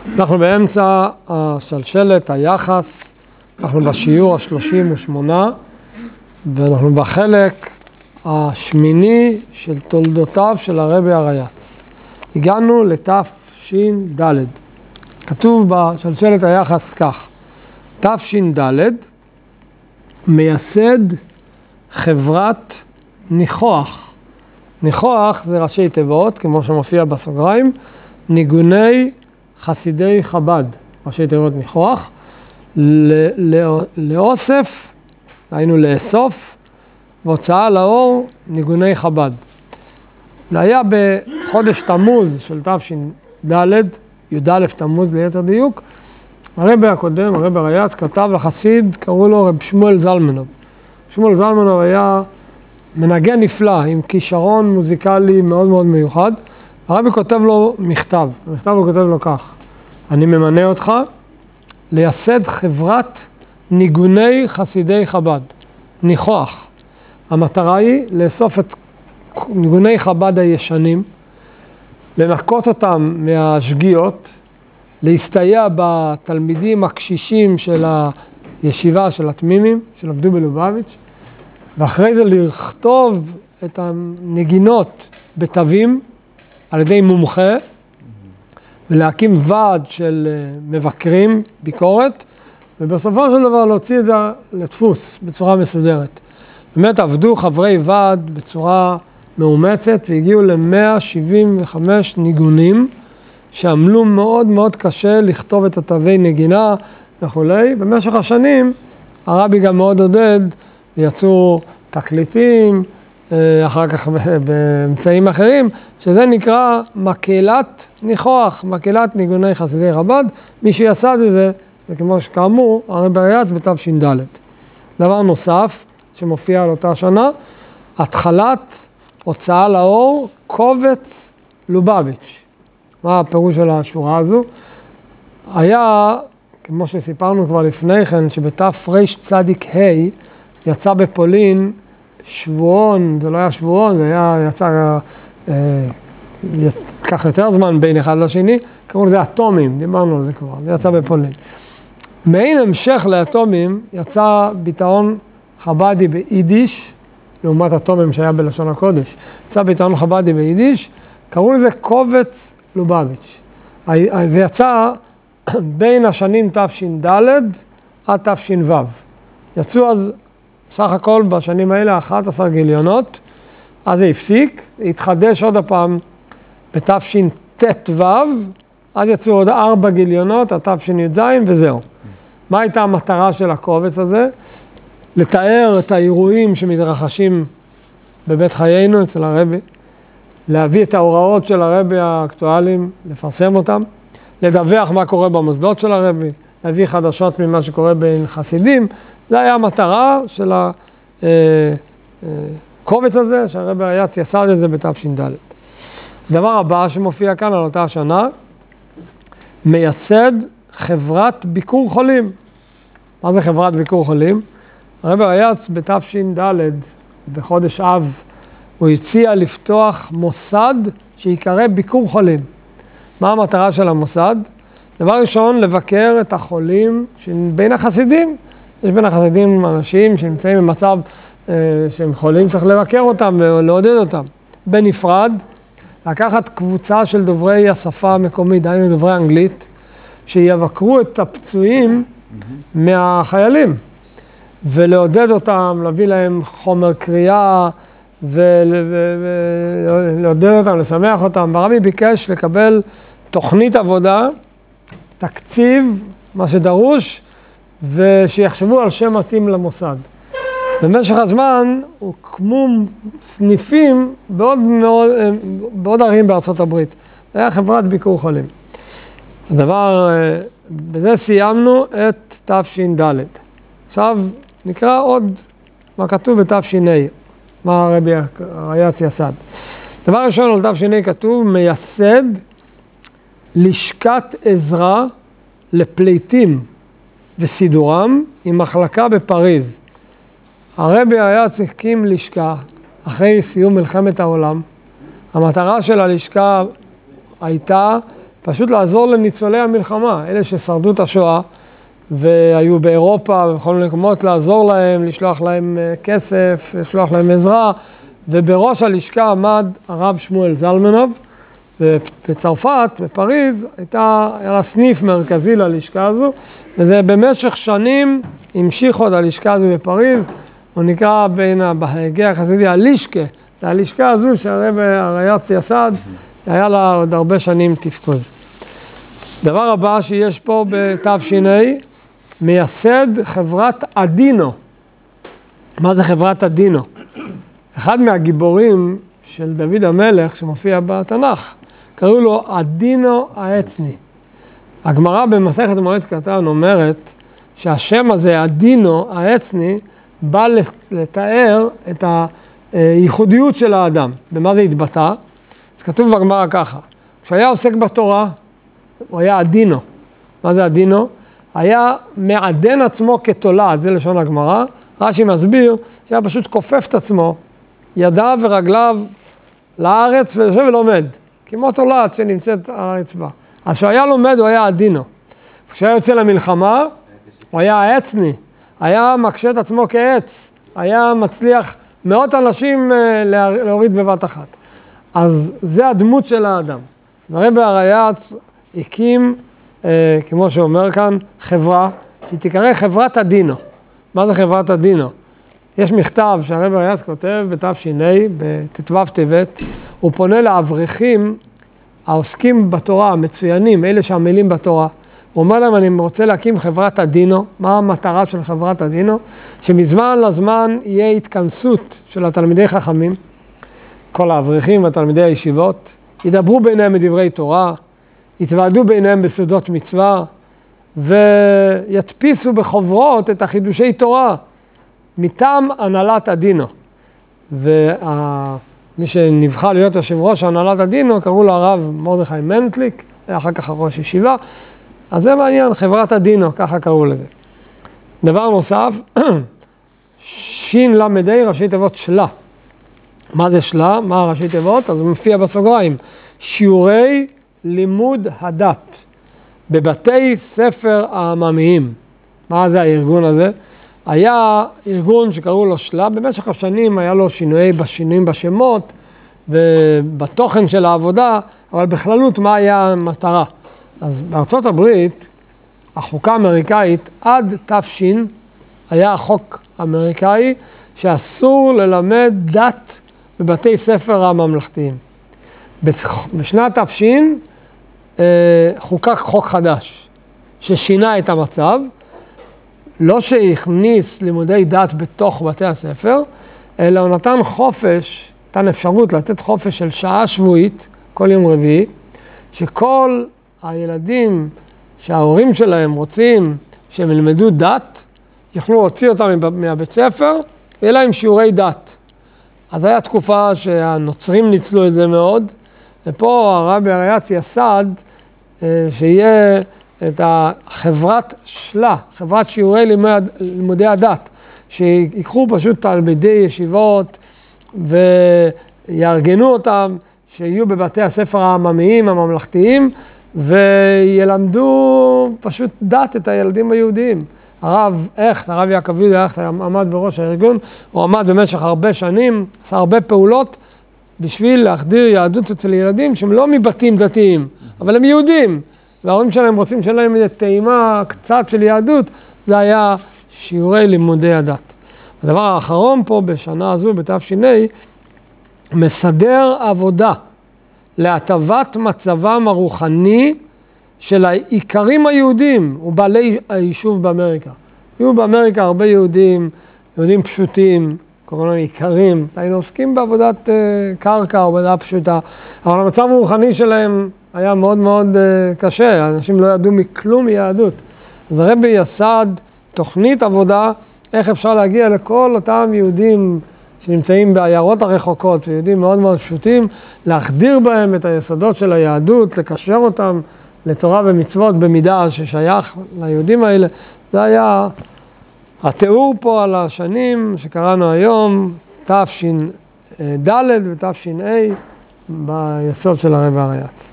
אנחנו באמצע השלשלת, היחס, אנחנו בשיעור ה-38, ואנחנו בחלק השמיני של תולדותיו של הרבי הריי"צ. הגענו לתש"ד. כתוב בשלשלת היחס כך: תש"ד, מייסד חברת ניחוח. ניחוח זה ראשי תיבות, כמו שמופיע בסוגריים, ניגוני חסידי חב"ד, ראשי תיבות ניחוח, לאוסף, היינו לאסוף, והוצאה לאור ניגוני חב"ד. זה היה בחודש תמוז של תש"ד, י"א תמוז ליתר דיוק. הרבי הקודם, הרבי הריי"צ, כתב לחסיד, קראו לו רב שמואל זלמנוב. שמואל זלמנוב היה מנגן נפלא, עם כישרון מוזיקלי מאוד מאוד מיוחד. הרבי כותב לו מכתב, במכתב הוא כותב לו כך: אני ממנה אותך לייסד חברת ניגוני חסידי חב"ד, ניחוח. המטרה היא לאסוף את ניגוני חב"ד הישנים, לנקות אותם מהשגיאות, להסתייע בתלמידים הקשישים של הישיבה של התמימים, שלמדו בלובביץ', ואחרי זה לכתוב את הנגינות בתווים על ידי מומחה, ולהקים ועד של מבקרים, ביקורת, ובסופו של דבר להוציא את זה לדפוס בצורה מסודרת. באמת עבדו חברי ועד בצורה מאומצת, והגיעו ל-175 ניגונים, שעמלו מאוד מאוד קשה לכתוב את התווי נגינה וכו'. במשך השנים הרבי גם מאוד עודד, יצאו תקליטים, אחר כך באמצעים אחרים, שזה נקרא מקהלת ניחוח, מקהלת ניגוני חסידי חב"ד. מי שיסד את זה, זה כמו שכאמור, הרבי הריי"צ בתש"ד. דבר נוסף שמופיע על אותה שנה, התחלת הוצאה לאור קובץ לובביץ'. מה הפירוש של השורה הזו? היה, כמו שסיפרנו כבר לפני כן, שבתרצ"ה יצא בפולין שבועון, זה לא היה שבועון, זה היה, יצא, כך יותר זמן בין אחד לשני, קראו לזה אטומים, דיברנו על זה כבר, זה יצא בפולין. מעין המשך לאטומים יצא ביטאון חב"די ביידיש, לעומת אטומים שהיה בלשון הקודש, יצא ביטאון חב"די ביידיש, קראו לזה קובץ לובביץ'. זה יצא בין השנים תש"ד עד תש"ו. יצאו אז סך הכל בשנים האלה 11 גיליונות, אז זה הפסיק, התחדש עוד הפעם בתש"ט"ו, אז יצאו עוד 4 גיליונות, התש"ז וזהו. מה הייתה המטרה של הקובץ הזה? לתאר את האירועים שמתרחשים בבית חיינו אצל הרבי, להביא את ההוראות של הרבי האקטואליים, לפרסם אותם, לדווח מה קורה במוסדות של הרבי, להביא חדשות ממה שקורה בין חסידים. זה היה המטרה של הקובץ הזה, שהרבי הריי"צ יסד את זה בתש"ד. הדבר הבא שמופיע כאן על אותה שנה, מייסד חברת ביקור חולים. מה זה חברת ביקור חולים? הרבי הריי"צ בתש"ד, בחודש אב, הוא הציע לפתוח מוסד שיקרא ביקור חולים. מה המטרה של המוסד? דבר ראשון, לבקר את החולים בין החסידים. יש בין החסידים אנשים שנמצאים במצב שהם חולים, צריך לבקר אותם ולעודד אותם. בנפרד, לקחת קבוצה של דוברי השפה המקומית, דהיינו דוברי אנגלית, שיבקרו את הפצועים מהחיילים, ולעודד אותם, להביא להם חומר קריאה, ולעודד אותם, לשמח אותם. הרבי ביקש לקבל תוכנית עבודה, תקציב, מה שדרוש, ושיחשבו על שם מתאים למוסד. במשך הזמן הוקמו סניפים בעוד ערים בארצות הברית. זה היה חברת ביקור חולים. בזה סיימנו את תש"ד. עכשיו נקרא עוד מה כתוב בתש"ה, מה הרבי הריי"צ יסד. דבר ראשון על תש"ה כתוב מייסד לשכת עזרה לפליטים וסידורם עם מחלקה בפריז. הרבי הריי"צ הקים לשכה אחרי סיום מלחמת העולם. המטרה של הלשכה הייתה פשוט לעזור לניצולי המלחמה, אלה ששרדו את השואה, והיו באירופה ובכל מיני מקומות, לעזור להם, לשלוח להם כסף, לשלוח להם עזרה, ובראש הלשכה עמד הרב שמואל זלמנוב, ובצרפת, בפריז, היה לה סניף מרכזי ללשכה הזו, וזה במשך שנים המשיך עוד הלשכה הזו בפריז, הוא נקרא בהגה החסידי הלישקה, זה הלשכה הזו שהרב הריי"צ יסד, היה לה עוד הרבה שנים תפקוד. דבר הבא שיש פה בתש"ע, מייסד חברת אדינו. מה זה חברת אדינו? אחד מהגיבורים של דוד המלך שמופיע בתנ"ך, קראו לו אדינו העצני. הגמרא במסכת מועד קטן אומרת שהשם הזה, אדינו העצני, בא לתאר את הייחודיות של האדם. במה זה התבטא? אז כתוב בגמרא ככה, כשהיה עוסק בתורה, הוא היה אדינו. מה זה אדינו? היה מעדן עצמו כתולעת, זה לשון הגמרא. רש"י מסביר שהיה פשוט כופף את עצמו, ידיו ורגליו לארץ ויושב ולומד, כמו תולעת שנמצאת על הרצפה. אז כשהיה לומד הוא היה אדינו. כשהיה יוצא למלחמה, הוא היה העצני, היה מקשה את עצמו כעץ, היה מצליח מאות אנשים להוריד בבת אחת. אז זה הדמות של האדם. הרב הריי"צ הקים, כמו שאומר כאן, חברה, שהיא תיקרא חברת אדינו. מה זה חברת אדינו? יש מכתב שהרב הריי"צ כותב בתש"ע, בט"ו טבת, הוא פונה לאברכים העוסקים בתורה, המצוינים, אלה שעמלים בתורה. הוא אומר להם, אני רוצה להקים חברת אדינו. מה המטרה של חברת אדינו? שמזמן לזמן יהיה התכנסות של התלמידי חכמים, כל האברכים והתלמידי הישיבות, ידברו ביניהם בדברי תורה, יתוועדו ביניהם בסודות מצווה, וידפיסו בחוברות את החידושי תורה, מטעם הנהלת אדינו. ומי שנבחר להיות יושב ראש הנהלת אדינו, קראו לו הרב מרדכי מנטליק, אחר כך ראש ישיבה. אז זה מעניין, חברת אדינו, ככה קראו לזה. דבר נוסף, ש"ל ראשי תיבות שלה. מה זה שלה? מה הראשי תיבות? אז זה מופיע בסוגריים. שיעורי לימוד הדת בבתי ספר העממיים. מה זה הארגון הזה? היה ארגון שקראו לו שלה, במשך השנים היה לו שינויים בשמות ובתוכן של העבודה, אבל בכללות מה היה המטרה? אז בארצות הברית, החוקה האמריקאית עד תש"ע היה חוק אמריקאי שאסור ללמד דת בבתי ספר הממלכתיים. בשנת תש"ע חוקק חוק חדש ששינה את המצב, לא שהכניס לימודי דת בתוך בתי הספר, אלא הוא נתן חופש, נתן אפשרות לתת חופש של שעה שבועית, כל יום רביעי, שכל הילדים שההורים שלהם רוצים שהם ילמדו דת, יוכלו להוציא אותם מהבית ספר, ויהיה להם שיעורי דת. אז הייתה תקופה שהנוצרים ניצלו את זה מאוד, ופה הרבי הריי"צ יסד שיהיה את החברת שלה, חברת שיעורי לימודי הדת, שיקחו פשוט תלמידי ישיבות ויארגנו אותם, שיהיו בבתי הספר העממיים, הממלכתיים, וילמדו פשוט דת את הילדים היהודיים. הרב יעקב יהודה הכט עמד בראש הארגון, הוא עמד במשך הרבה שנים, עשה הרבה פעולות, בשביל להחדיר יהדות אצל ילדים שהם לא מבתים דתיים, אבל הם יהודים. וההורים שלהם רוצים שלהם איזו טעימה קצת של יהדות, זה היה שיעורי לימודי הדת. הדבר האחרון פה בשנה הזו, בתש"ע, מסדר עבודה להטבת מצבם הרוחני של העיקרים היהודים ובעלי היישוב באמריקה. היו באמריקה הרבה יהודים פשוטים, קוראים להם עיקרים, היינו עוסקים בעבודת קרקע או בעבודה פשוטה, אבל המצב הרוחני שלהם היה מאוד מאוד קשה, האנשים לא ידעו מכלום מיהדות. אז הרבי יסד תוכנית עבודה, איך אפשר להגיע לכל אותם יהודים שנמצאים בעיירות הרחוקות, יהודים מאוד מאוד פשוטים, להחדיר בהם את היסודות של היהדות, לקשר אותם לתורה ומצוות במידה ששייך ליהודים האלה. זה היה התיאור פה על השנים שקראנו היום, תש"ד ותש"ע, ביסוד של הרבי הריי"צ.